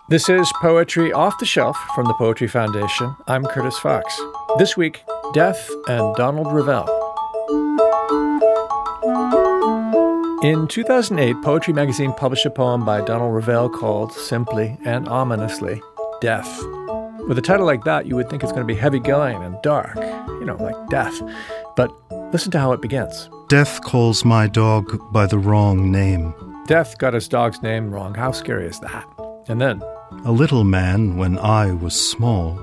This is Poetry Off the Shelf from the Poetry Foundation. I'm Curtis Fox. This week, Death and Donald Revelle. In 2008, Poetry Magazine published a poem by Donald Revelle called, simply and ominously, Death. With a title like that, you would think it's going to be heavy-going and dark, like death. But listen to how it begins. Death calls my dog by the wrong name. Death got his dog's name wrong. How scary is that? And then, a little man when I was small.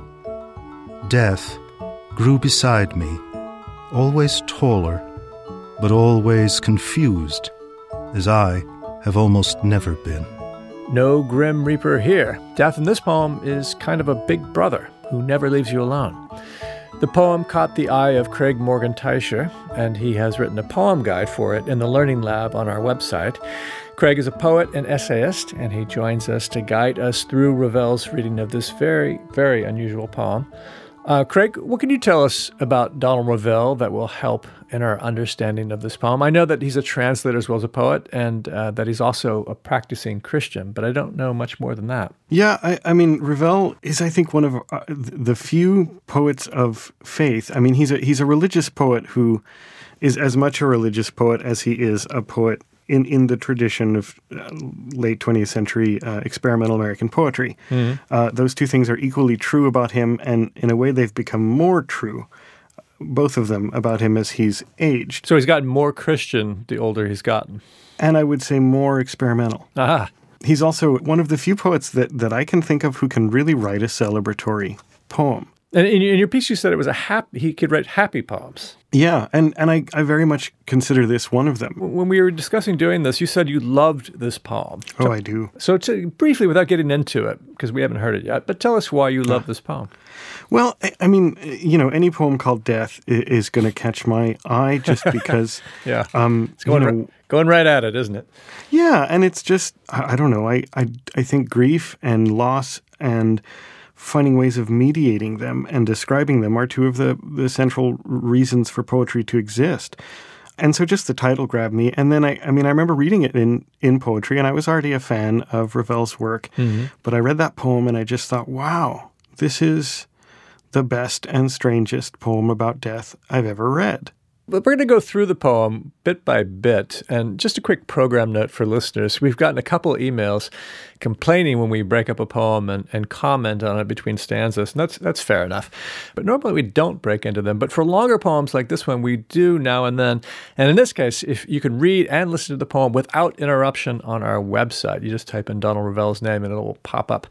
Death grew beside me, always taller, but always confused, as I have almost never been. No Grim Reaper here. Death in this poem is kind of a big brother who never leaves you alone. The poem caught the eye of Craig Morgan Teicher, and he has written a poem guide for it in the Learning Lab on our website. Craig is a poet and essayist, and he joins us to guide us through Revelle's reading of this very, very unusual poem. Craig, what can you tell us about Donald Revelle that will help in our understanding of this poem? I know that he's a translator as well as a poet, and that he's also a practicing Christian, but I don't know much more than that. Yeah, I mean, Revelle is, I think, one of the few poets of faith. I mean, he's a religious poet who is as much a religious poet as he is a poet in the tradition of late 20th century experimental American poetry. Mm-hmm. Those two things are equally true about him, and in a way they've become more true, both of them, about him as he's aged. So he's gotten more Christian the older he's gotten. And I would say more experimental. Aha. He's also one of the few poets that I can think of who can really write a celebratory poem. And in your piece, you said it was he could write happy poems. Yeah, and I very much consider this one of them. When we were discussing doing this, you said you loved this poem. Oh, I do. So briefly, without getting into it, because we haven't heard it yet, but tell us why you love this poem. Well, I mean, any poem called Death is going to catch my eye just because... yeah, it's going right at it, isn't it? Yeah, and it's just, I don't know, I think grief and loss and finding ways of mediating them and describing them are two of the central reasons for poetry to exist. And so just the title grabbed me. And then, I remember reading it in poetry, and I was already a fan of Revelle's work. Mm-hmm. But I read that poem, and I just thought, wow, this is the best and strangest poem about death I've ever read. But we're going to go through the poem bit by bit. And just a quick program note for listeners. We've gotten a couple emails complaining when we break up a poem and comment on it between stanzas. And that's fair enough. But normally we don't break into them. But for longer poems like this one, we do now and then. And in this case, if you can read and listen to the poem without interruption on our website, you just type in Donald Revelle's name and it'll pop up.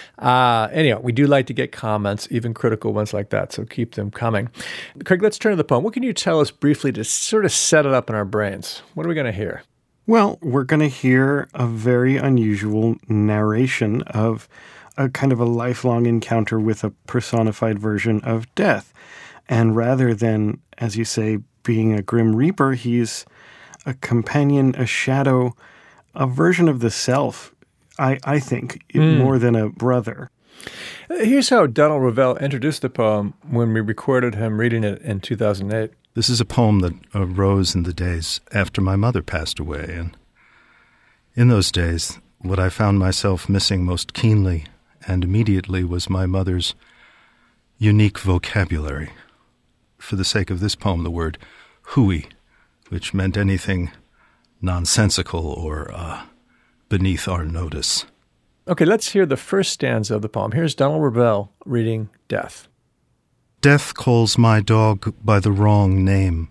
Anyhow, we do like to get comments, even critical ones like that, so keep them coming. Craig, let's turn to the poem. What can you tell us briefly to sort of set it up in our brains? What are we going to hear? Well, we're going to hear a very unusual narration of a kind of a lifelong encounter with a personified version of death. And rather than, as you say, being a grim reaper, he's a companion, a shadow, a version of the self, I think, more than a brother. Here's how Donald Revelle introduced the poem when we recorded him reading it in 2008. This is a poem that arose in the days after my mother passed away. And in those days, what I found myself missing most keenly and immediately was my mother's unique vocabulary. For the sake of this poem, the word hooey, which meant anything nonsensical or beneath our notice. Okay, let's hear the first stanza of the poem. Here's Donald Revelle reading Death. Death calls my dog by the wrong name.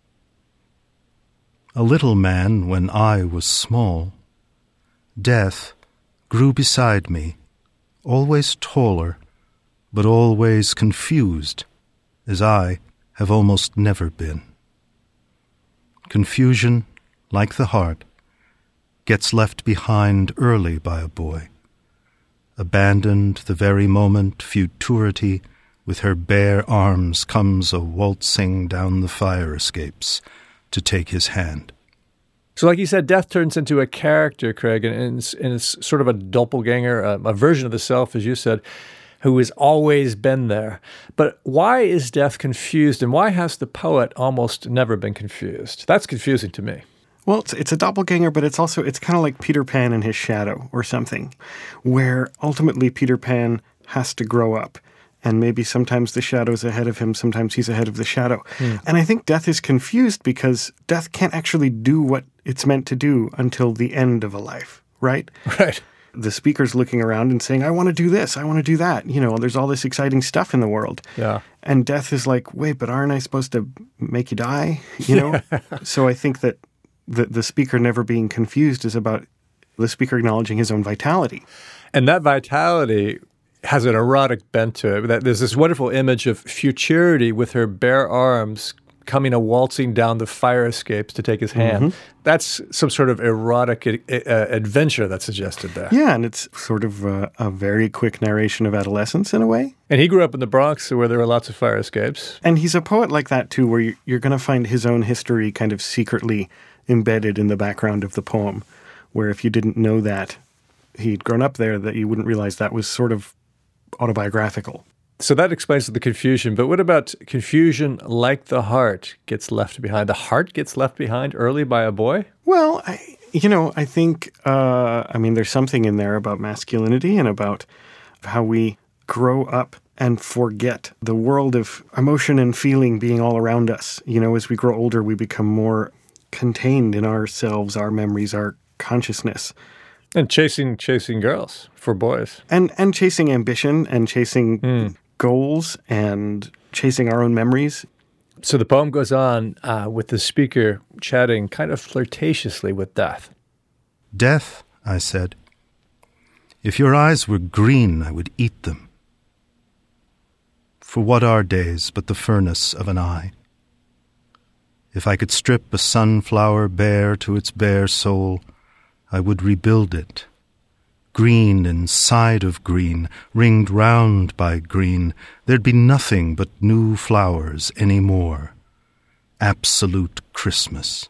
A little man when I was small. Death grew beside me, always taller, but always confused, as I have almost never been. Confusion, like the heart, gets left behind early by a boy. Abandoned the very moment futurity with her bare arms comes a waltzing down the fire escapes to take his hand. So like you said, death turns into a character, Craig, and it's sort of a doppelganger, a version of the self, as you said, who has always been there. But why is death confused, and why has the poet almost never been confused? That's confusing to me. Well, it's a doppelganger, but it's kind of like Peter Pan and his shadow or something, where ultimately Peter Pan has to grow up. And maybe sometimes the shadow's ahead of him, sometimes he's ahead of the shadow. And I think death is confused because death can't actually do what it's meant to do until the end of a life, right? Right. The speaker's looking around and saying, I want to do this, I want to do that. There's all this exciting stuff in the world. Yeah. And death is like, wait, but aren't I supposed to make you die? So I think that the speaker never being confused is about the speaker acknowledging his own vitality. And that vitality has an erotic bent to it. There's this wonderful image of Futurity with her bare arms coming waltzing down the fire escapes to take his hand. That's some sort of erotic adventure that's suggested there. Yeah, and it's sort of a very quick narration of adolescence in a way. And he grew up in the Bronx where there were lots of fire escapes. And he's a poet like that too, where you're going to find his own history kind of secretly embedded in the background of the poem, where if you didn't know that he'd grown up there, that you wouldn't realize that was sort of autobiographical. So that explains the confusion. But what about confusion like the heart gets left behind? The heart gets left behind early by a boy? Well, I think, there's something in there about masculinity and about how we grow up and forget the world of emotion and feeling being all around us. As we grow older, we become more contained in ourselves, our memories, our consciousness. And chasing girls for boys. And chasing ambition and chasing goals and chasing our own memories. So the poem goes on with the speaker chatting kind of flirtatiously with death. Death, I said, if your eyes were green, I would eat them. For what are days but the furnace of an eye? If I could strip a sunflower bare to its bare soul, I would rebuild it, green inside of green, ringed round by green. There'd be nothing but new flowers any more. Absolute Christmas.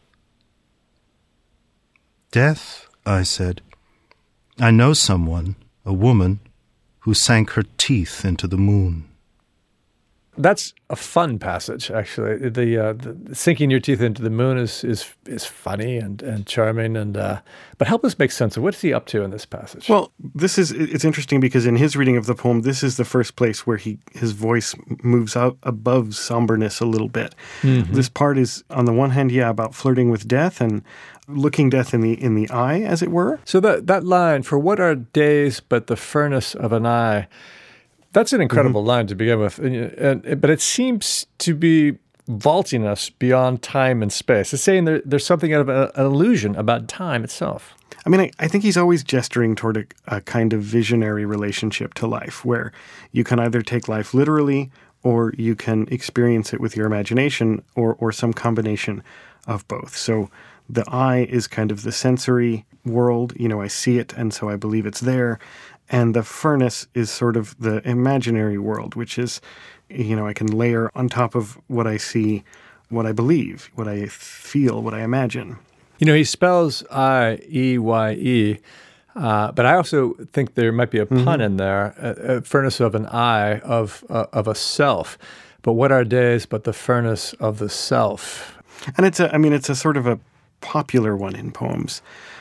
Death, I said, I know someone, a woman, who sank her teeth into the moon. That's a fun passage, actually. The sinking your teeth into the moon is funny and charming, but help us make sense of what is he up to in this passage. Well, it's interesting because in his reading of the poem, this is the first place where his voice moves out above somberness a little bit. This part is, on the one hand, about flirting with death and looking death in the eye, as it were. So that line, for what are days but the furnace of an eye, that's an incredible line to begin with, but it seems to be vaulting us beyond time and space. It's saying there's something of an illusion about time itself. I think he's always gesturing toward a kind of visionary relationship to life, where you can either take life literally or you can experience it with your imagination or some combination of both. So the eye is kind of the sensory world. I see it, and so I believe it's there. And the furnace is sort of the imaginary world, which is, I can layer on top of what I see, what I believe, what I feel, what I imagine. He spells I-E-Y-E, but I also think there might be a pun in there, a furnace of an eye, of a self. But what are days but the furnace of the self? And it's a sort of a popular one in poems.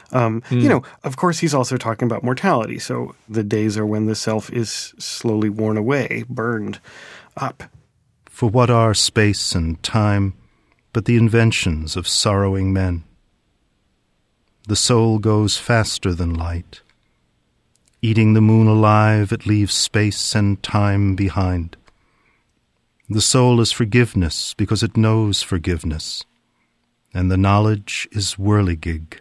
Of course, he's also talking about mortality. So the days are when the self is slowly worn away, burned up. For what are space and time but the inventions of sorrowing men? The soul goes faster than light. Eating the moon alive, it leaves space and time behind. The soul is forgiveness because it knows forgiveness, and the knowledge is whirligig.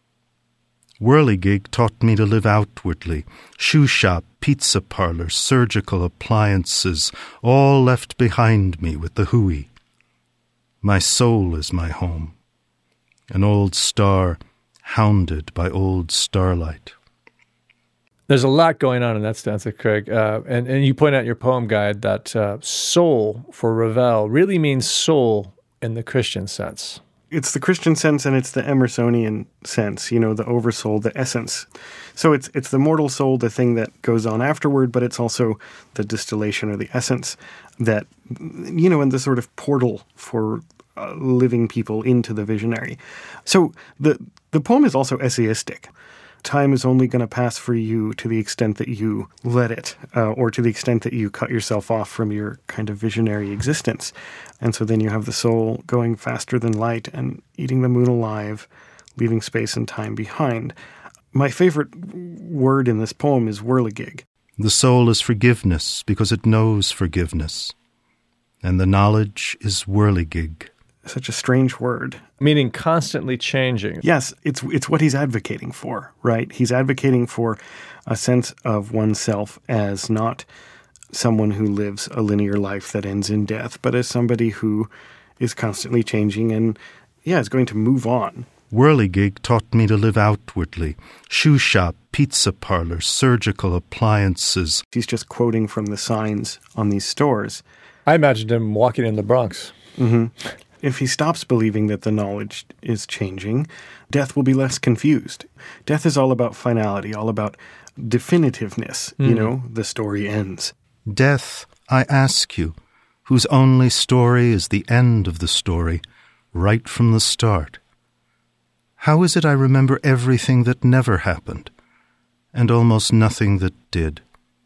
Whirligig taught me to live outwardly. Shoe shop, pizza parlor, surgical appliances, all left behind me with the hooey. My soul is my home, an old star hounded by old starlight. There's a lot going on in that stanza, Craig. And you point out in your poem guide that soul for Ravel really means soul in the Christian sense. It's the Christian sense and it's the Emersonian sense, the oversoul, the essence. So it's the mortal soul, the thing that goes on afterward, but it's also the distillation or the essence that, and the sort of portal for living people into the visionary. So the poem is also essayistic. Time is only going to pass for you to the extent that you let it, or to the extent that you cut yourself off from your kind of visionary existence. And so then you have the soul going faster than light and eating the moon alive, leaving space and time behind. My favorite word in this poem is whirligig. The soul is forgiveness because it knows forgiveness, and the knowledge is whirligig. Such a strange word. Meaning constantly changing. Yes, it's what he's advocating for, right? He's advocating for a sense of oneself as not someone who lives a linear life that ends in death, but as somebody who is constantly changing and, is going to move on. Whirligig taught me to live outwardly. Shoe shop, pizza parlor, surgical appliances. He's just quoting from the signs on these stores. I imagined him walking in the Bronx. Mm-hmm. If he stops believing that the knowledge is changing, death will be less confused. Death is all about finality, all about definitiveness. The story ends. Death, I ask you, whose only story is the end of the story, right from the start. How is it I remember everything that never happened, and almost nothing that did?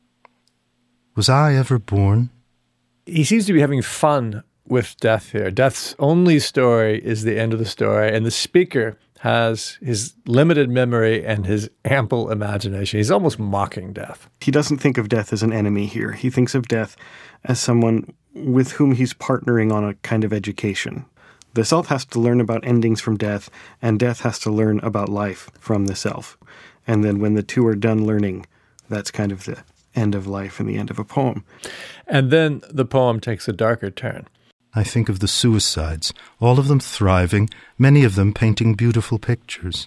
Was I ever born? He seems to be having fun with death here. Death's only story is the end of the story, and the speaker has his limited memory and his ample imagination. He's almost mocking death. He doesn't think of death as an enemy here. He thinks of death as someone with whom he's partnering on a kind of education. The self has to learn about endings from death, and death has to learn about life from the self. And then when the two are done learning, that's kind of the end of life and the end of a poem. And then the poem takes a darker turn. I think of the suicides, all of them thriving, many of them painting beautiful pictures.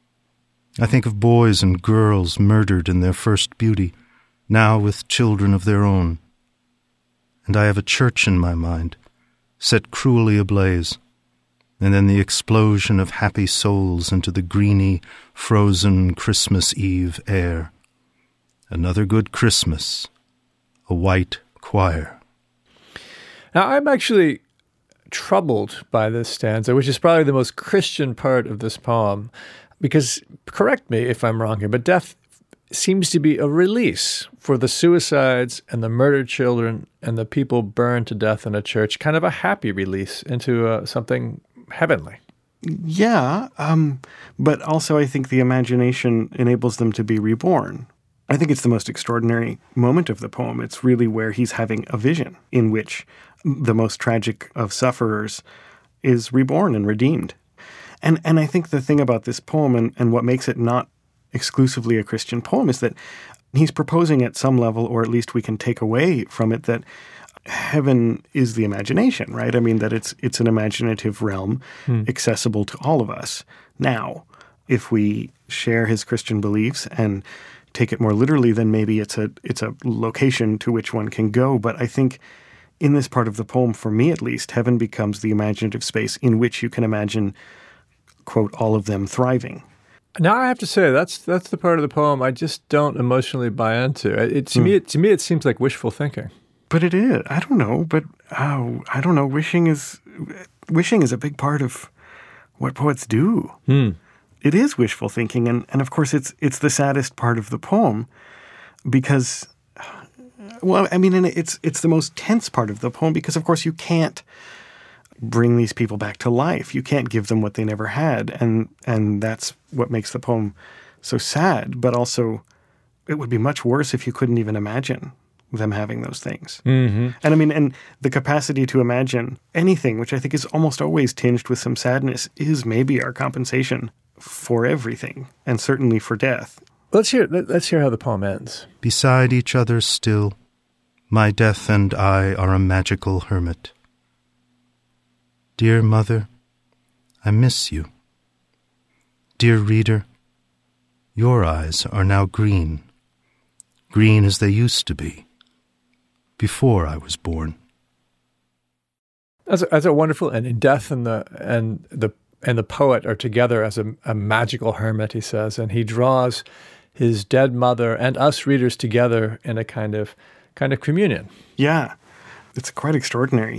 I think of boys and girls murdered in their first beauty, now with children of their own. And I have a church in my mind, set cruelly ablaze, and then the explosion of happy souls into the greeny, frozen Christmas Eve air. Another good Christmas, a white choir. Now, I'm actually troubled by this stanza, which is probably the most Christian part of this poem, because, correct me if I'm wrong here, but death seems to be a release for the suicides and the murdered children and the people burned to death in a church, kind of a happy release into something heavenly. Yeah, but also I think the imagination enables them to be reborn. I think it's the most extraordinary moment of the poem. It's really where he's having a vision in which the most tragic of sufferers is reborn and redeemed. And I think the thing about this poem and what makes it not exclusively a Christian poem is that he's proposing at some level, or at least we can take away from it, that heaven is the imagination, right? I mean, that it's an imaginative realm accessible to all of us. Now, if we share his Christian beliefs and take it more literally, then maybe it's a location to which one can go. But I think in this part of the poem, for me at least, heaven becomes the imaginative space in which you can imagine, quote, all of them thriving. Now I have to say that's the part of the poem I just don't emotionally buy into. To me, it seems like wishful thinking. But it is. I don't know. But I don't know. Wishing is a big part of what poets do. It is wishful thinking, and of course it's the saddest part of the poem, because, well, I mean, and it's the most tense part of the poem, because of course you can't bring these people back to life. You can't give them what they never had, and that's what makes the poem so sad. But also, it would be much worse if you couldn't even imagine them having those things. Mm-hmm. And I mean, and the capacity to imagine anything, which I think is almost always tinged with some sadness, is maybe our compensation for everything, and certainly for death. Let's hear how the poem ends. Beside each other still, my death and I are a magical hermit. Dear mother, I miss you. Dear reader, your eyes are now green, green as they used to be, before I was born. That's a wonderful ending. Death and the poet are together as a magical hermit, he says, and he draws his dead mother and us readers together in a kind of communion. Yeah. It's quite extraordinary.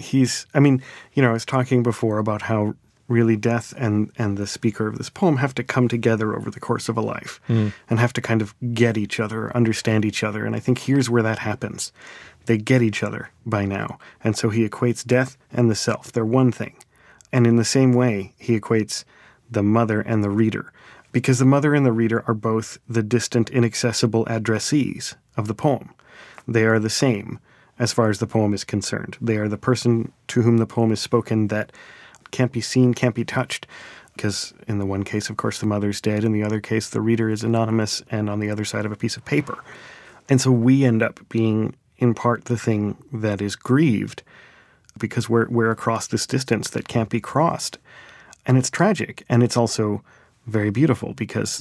I was talking before about how really death and the speaker of this poem have to come together over the course of a life and have to kind of get each other, understand each other. And I think here's where that happens. They get each other by now. And so he equates death and the self. They're one thing. And in the same way, he equates the mother and the reader, because the mother and the reader are both the distant, inaccessible addressees of the poem. They are the same as far as the poem is concerned. They are the person to whom the poem is spoken that can't be seen, can't be touched, because in the one case, of course, the mother's dead. In the other case, the reader is anonymous and on the other side of a piece of paper. And so we end up being, in part, the thing that is grieved, because we're across this distance that can't be crossed. And it's tragic. And it's also very beautiful, because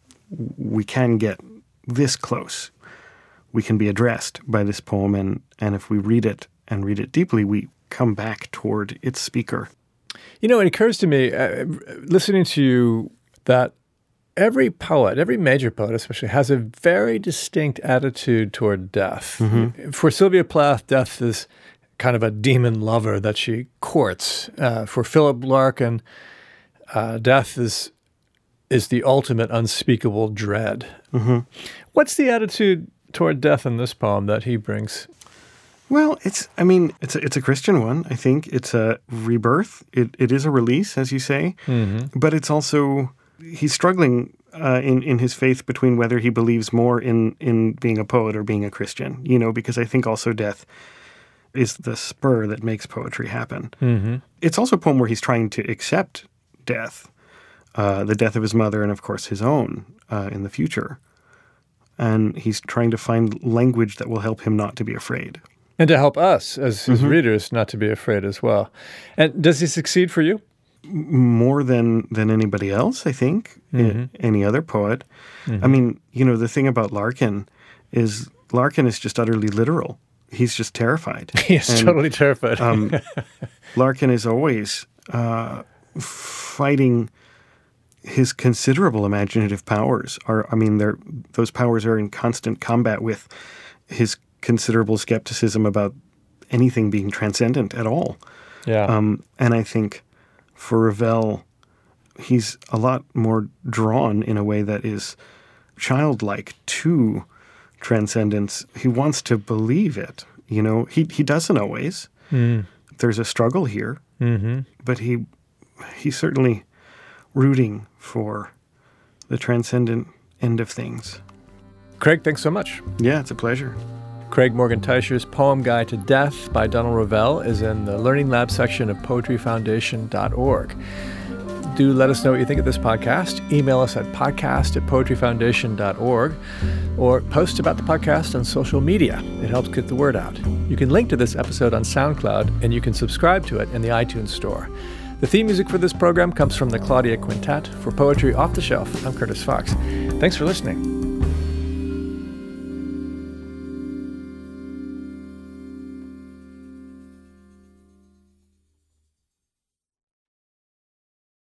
we can get this close. We can be addressed by this poem, and if we read it and read it deeply, we come back toward its speaker. It occurs to me, listening to you, that every poet, every major poet especially, has a very distinct attitude toward death. Mm-hmm. For Sylvia Plath, death is kind of a demon lover that she courts. For Philip Larkin, death is the ultimate unspeakable dread. Mm-hmm. What's the attitude toward death in this poem that he brings? Well, it's a Christian one, I think. It's a rebirth. It is a release, as you say. Mm-hmm. But it's also, he's struggling in his faith between whether he believes more in being a poet or being a Christian, because I think also death is the spur that makes poetry happen. Mm-hmm. It's also a poem where he's trying to accept death, the death of his mother and, of course, his own in the future. And he's trying to find language that will help him not to be afraid. And to help us, as his readers, not to be afraid as well. And does he succeed for you? More than anybody else, I think, any other poet. Mm-hmm. The thing about Larkin is just utterly literal. He's just terrified. He's totally terrified. Larkin is always fighting his considerable imaginative powers. Those powers are in constant combat with his considerable skepticism about anything being transcendent at all. Yeah. And I think for Ravel, he's a lot more drawn in a way that is childlike to transcendence. He wants to believe it. He doesn't always. Mm. There's a struggle here, but he's certainly rooting for the transcendent end of things. Craig, thanks so much. Yeah, it's a pleasure. Craig Morgenthaler's Poem Guide to Death by Donald Ravel is in the Learning Lab section of poetryfoundation.org. Do let us know what you think of this podcast. Email us at podcast@poetryfoundation.org or post about the podcast on social media. It helps get the word out. You can link to this episode on SoundCloud, and you can subscribe to it in the iTunes Store. The theme music for this program comes from the Claudia Quintet. For Poetry Off the Shelf, I'm Curtis Fox. Thanks for listening.